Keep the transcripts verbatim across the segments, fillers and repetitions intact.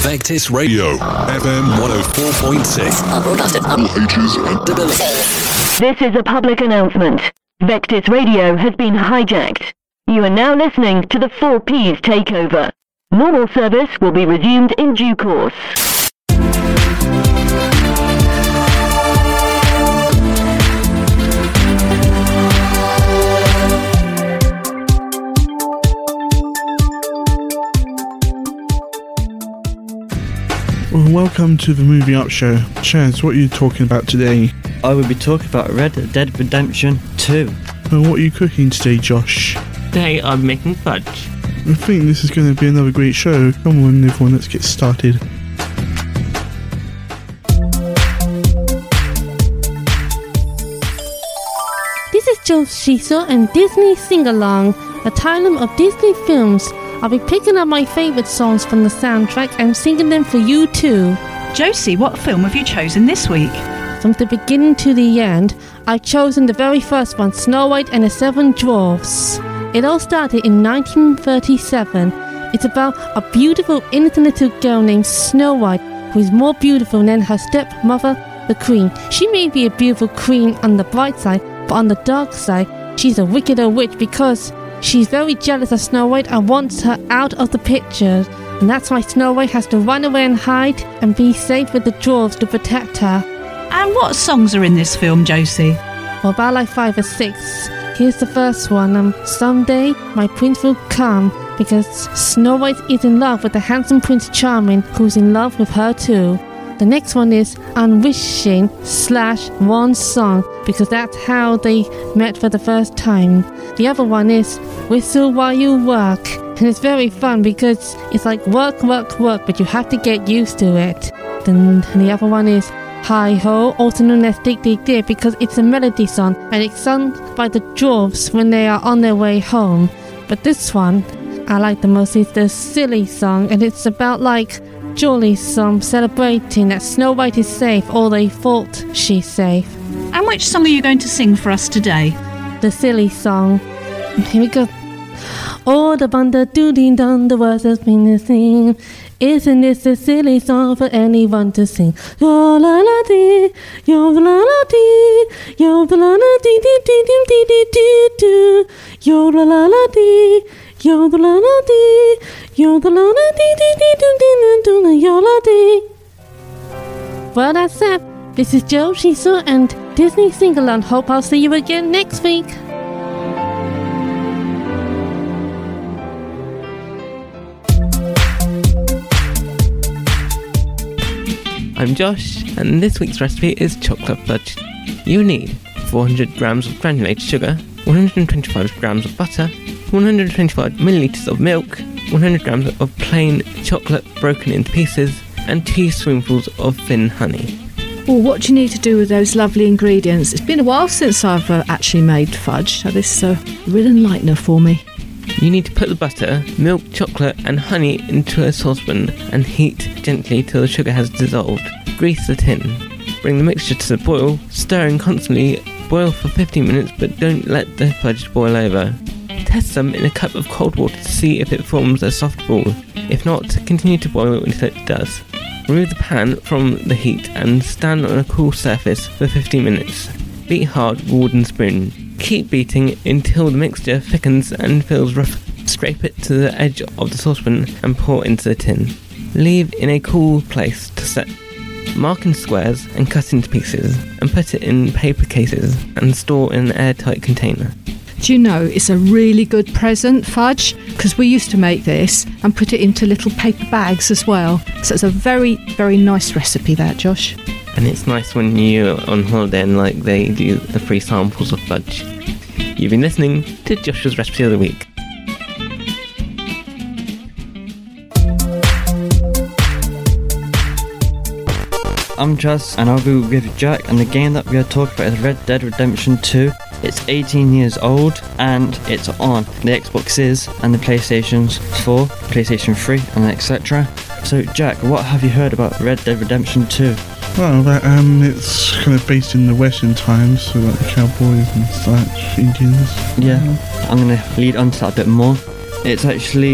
Vectis Radio, F M one oh four point six. Broadcasted all ages and abilities. This is a public announcement. Vectis Radio has been hijacked. You are now listening to the four P's takeover. Normal service will be resumed in due course. Well, welcome to the Movie Up Show. Chaz, what are you talking about today? I will be talking about Red Dead Redemption two. Well, what are you cooking today, Josh? Today I'm making fudge. I think this is going to be another great show. Come on, everyone, let's get started. This is Joe Shiso and Disney Sing-Along, a title of Disney films. I'll be picking up my favourite songs from the soundtrack and singing them for you too. Josie, what film have you chosen this week? From the beginning to the end, I've chosen the very first one, Snow White and the Seven Dwarfs. It all started in nineteen thirty-seven. It's about a beautiful, innocent little girl named Snow White, who is more beautiful than her stepmother, the Queen. She may be a beautiful queen on the bright side, but on the dark side, she's a wicked old witch because she's very jealous of Snow White and wants her out of the picture. And that's why Snow White has to run away and hide and be safe with the dwarves to protect her. And what songs are in this film, Josie? Well, about like five or six. Here's the first one. Um, Someday my prince will come, because Snow White is in love with the handsome Prince Charming, who's in love with her too. The next one is Unwishing slash One Song, because that's how they met for the first time. The other one is Whistle While You Work, and it's very fun because it's like work, work, work, but you have to get used to it. Then the other one is Hi Ho, also known as Dig Dig Dig, because it's a melody song and it's sung by the dwarves when they are on their way home. But this one I like the most is the Silly Song, and it's about like Jolly's song celebrating that Snow White is safe, or they thought she's safe. And which song are you going to sing for us today? The Silly Song. Here we go. Oh, the bunda dooding dun, the words that's been to sing. Isn't this a silly song for anyone to sing? Yo la la dee, yo la la dee, yo la la dee dee dee dee dee dee dee dee, yo la la la dee, yo la la dee, yo la la dee dee dee dee dee dee dee, yo la dee. Well, that's it. This is Joe Shiso and Disney Sing-Along. Hope I'll see you again next week. I'm Josh, and this week's recipe is chocolate fudge. You need four hundred grams of granulated sugar, one hundred twenty-five grams of butter, one hundred twenty-five millilitres of milk, one hundred grams of plain chocolate broken into pieces, and two spoonfuls of thin honey. Well, what do you need to do with those lovely ingredients? It's been a while since I've uh, actually made fudge, so this is a real enlightener for me. You need to put the butter, milk, chocolate and honey into a saucepan and heat gently till the sugar has dissolved. Grease the tin. Bring the mixture to the boil, stirring constantly. Boil for fifteen minutes, but don't let the fudge boil over. Test them in a cup of cold water to see if it forms a soft ball. If not, continue to boil until it does. Remove the pan from the heat and stand on a cool surface for fifteen minutes. Beat hard with a wooden spoon. Keep beating until the mixture thickens and feels rough. Scrape it to the edge of the saucepan and pour into the tin. Leave in a cool place to set. Mark in squares and cut into pieces, and put it in paper cases and store in an airtight container. Do you know, it's a really good present, fudge, because we used to make this and put it into little paper bags as well. So it's a very, very nice recipe, that, Josh. And it's nice when you're on holiday and like they do the free samples of fudge. You've been listening to Josh's Recipe of the Week. I'm Jazz, and I'll be with Jack, and the game that we are talking about is Red Dead Redemption two. It's eighteen years old, and it's on the Xboxes and the PlayStations four, PlayStation three, and et cetera. So, Jack, what have you heard about Red Dead Redemption two? Well, that, um, it's kind of based in the Western times, so like the cowboys and such, Indians. Yeah, I'm going to lead on to that a bit more. It's actually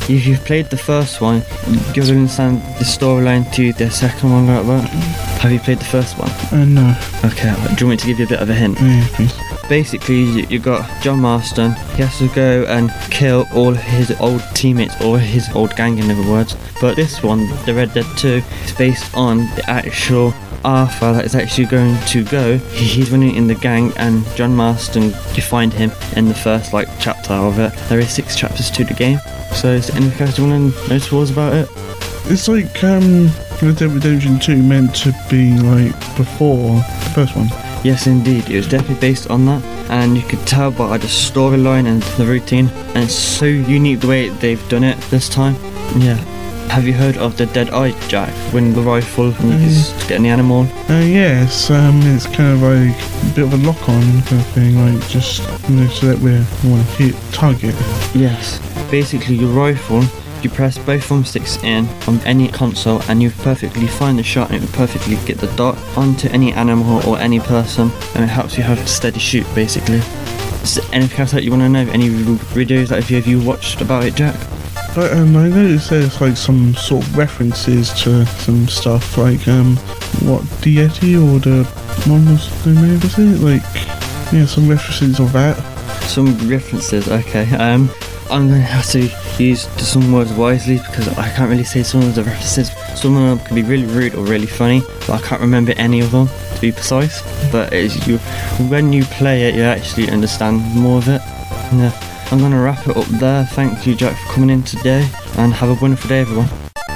if you've played the first one, you'll understand the storyline to the second one like that. Have you played the first one? Uh, no. Okay, do you want me to give you a bit of a hint? Yeah, please. Basically, you, you got John Marston. He has to go and kill all his old teammates, or his old gang in other words. But this one, the Red Dead two, is based on the actual Arthur that is actually going to go. He, he's running in the gang, and John Marston, you find him in the first like chapter of it. There is six chapters to the game. So is there anything else you want to know towards about it? It's like um, Red Dead Redemption two meant to be like before the first one. Yes, indeed. It was definitely based on that, and you could tell by the storyline and the routine, and it's so unique the way they've done it this time. Yeah. Have you heard of the Dead Eye, Jack? When the rifle and you just get in the animal? Uh, yes, um, it's kind of like a bit of a lock-on kind of thing, like just, you know, so that we want to hit target. Yes. Basically, your rifle, you press both thumbsticks in on any console and you perfectly find the shot and it will perfectly get the dot onto any animal or any person, and it helps you have a steady shoot, basically. Is there anything else that you want to know? Any videos that have you watched about it, Jack? But um, I noticed there's like some sort of references to some stuff, like um, what, the Yeti or the one was the name, was it? Like, yeah, some references of that. Some references, okay. Um, I'm going to have to use some words wisely because I can't really say some of the references. Some of them can be really rude or really funny, but I can't remember any of them to be precise. But it's you, when you play it, you actually understand more of it. Yeah. I'm going to wrap it up there. Thank you, Jack, for coming in today, and have a wonderful day, everyone.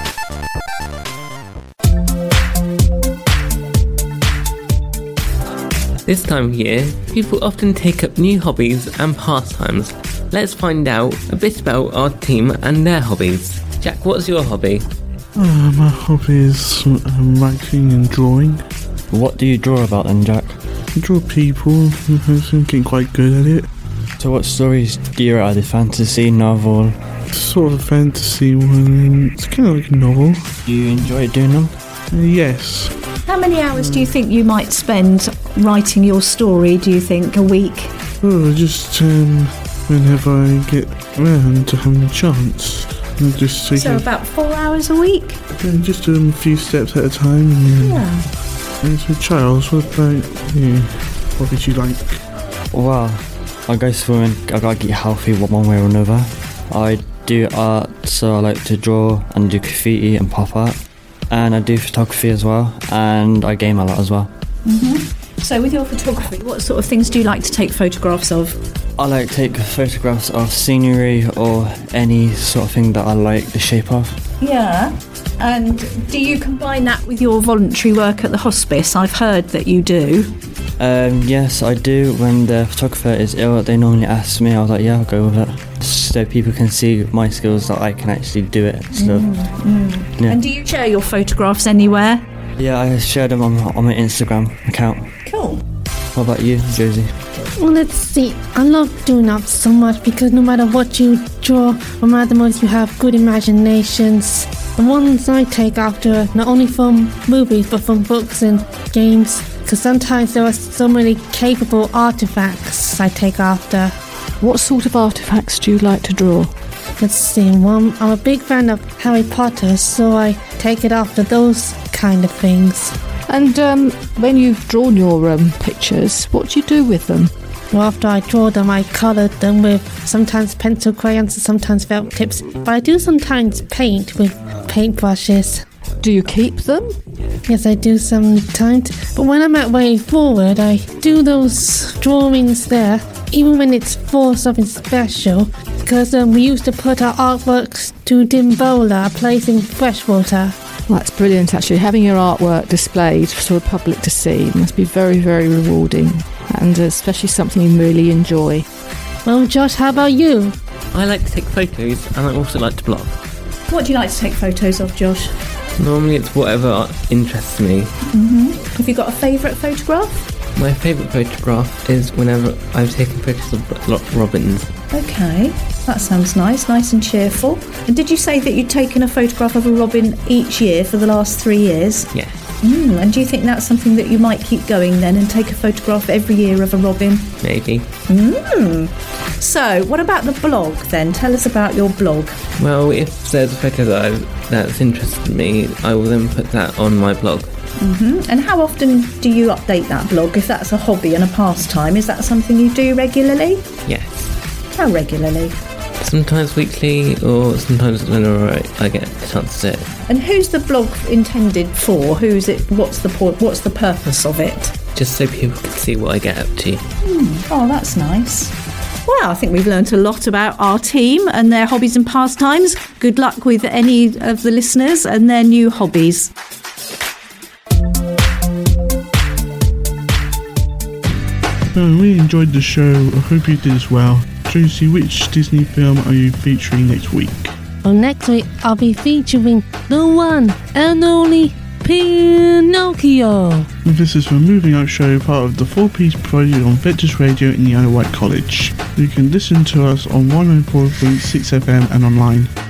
This time of year, people often take up new hobbies and pastimes. Let's find out a bit about our team and their hobbies. Jack, what's your hobby? Uh, my hobby is um, writing and drawing. What do you draw about then, Jack? I draw people, I'm getting quite good at it. So what stories do you write? Are they fantasy, novel? Sort of fantasy one, it's kind of like a novel. Do you enjoy doing them? Uh, yes. How many hours do you think you might spend writing your story, do you think, a week? Oh, just um, whenever I get around to having a chance. I'll just take So a, about four hours a week? yeah, just do them a few steps at a time. And then, Yeah. and so Charles, what about you? What did you like? Well, I go swimming. I gotta get healthy one way or another. I do art, so I like to draw and do graffiti and pop art. And I do photography as well, and I game a lot as well. Mm-hmm. So with your photography, what sort of things do you like to take photographs of? I like to take photographs of scenery or any sort of thing that I like the shape of. Yeah. And do you combine that with your voluntary work at the hospice? I've heard that you do. Um, yes, I do. When the photographer is ill, they normally ask me. I was like, yeah, I'll go with it. So people can see my skills that I can actually do it and stuff. Mm, mm. Yeah. And do you share your photographs anywhere? Yeah, I shared them on, on my Instagram account. Cool. What about you, Josie? Well, let's see. I love doing art so much because no matter what you draw, no matter what you have good imaginations. The ones I take after, not only from movies but from books and games, because sometimes there are so many capable artifacts I take after. What sort of artifacts do you like to draw? Let's see, one, I'm a big fan of Harry Potter, so I take it after those kind of things. And um, when you've drawn your um, pictures, what do you do with them? Well, after I draw them, I coloured them with sometimes pencil crayons and sometimes felt tips, but I do sometimes paint with paintbrushes. Do you keep them? Yes, I do sometimes, but when I'm at Way Forward, I do those drawings there, even when it's for something special, because um, we used to put our artworks to Dimbola, a place in Freshwater. Well, that's brilliant, actually. Having your artwork displayed for the public to see must be very, very rewarding, and especially something you really enjoy. Well, Josh, how about you? I like to take photos, and I also like to blog. What do you like to take photos of, Josh? Normally it's whatever interests me. Mm-hmm. Have you got a favourite photograph? My favourite photograph is whenever I've taken photos of lo- robins. Okay, that sounds nice, nice and cheerful. And did you say that you'd taken a photograph of a robin each year for the last three years? Yeah. Mm, and do you think that's something that you might keep going then and take a photograph every year of a robin? Maybe. Mm. So, what about the blog then? Tell us about your blog. Well, if there's a photo that I, that's interested me, I will then put that on my blog. Mm-hmm. And how often do you update that blog? If that's a hobby and a pastime, is that something you do regularly? Yes. How regularly? Sometimes weekly, or sometimes whenever I, I get a chance to do it. And who's the blog intended for? Who's it? What's the what's the purpose of it? Just so people can see what I get up to. Hmm. Oh, that's nice. Well, I think we've learnt a lot about our team and their hobbies and pastimes. Good luck with any of the listeners and their new hobbies. I really enjoyed the show. I hope you did as well. Josie, which Disney film are you featuring next week? Well, next week I'll be featuring the one and only Pinocchio. And this is the Moving Out Show, part of the four-piece project on Vectis Radio in the Isle of Wight College. You can listen to us on one oh four point six F M and online.